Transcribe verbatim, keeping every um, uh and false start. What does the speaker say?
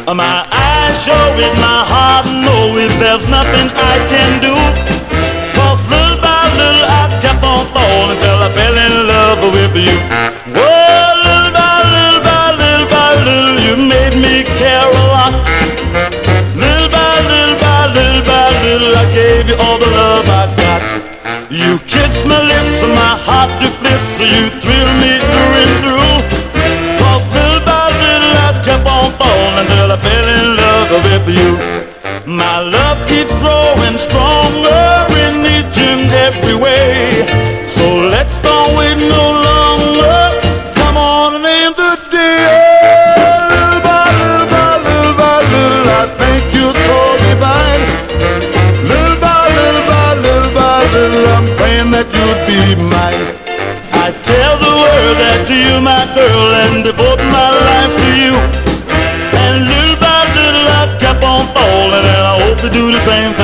My eyes show it, my heart know it, there's nothing I can do. Cause little by little I kept on falling till I fell in love with you. Whoa, little by little by little by little you made me care a lot. Little by little by little by little I gave you all the love I got. You kissed my lips and my heart to flips, so you thrilled me through and through. Cause little by little I kept on falling till I fell in love with you. My love keeps growing stronger in each and every way. So let's don't wait no longer. Come on and name the day. Little by little by little by little I think you're so divine. Little by little by little by little I'm praying that you'd be mine. I tell the world that you're my girl and devote my life to you. And little by little I kept on falling, and I hope to do the same thing.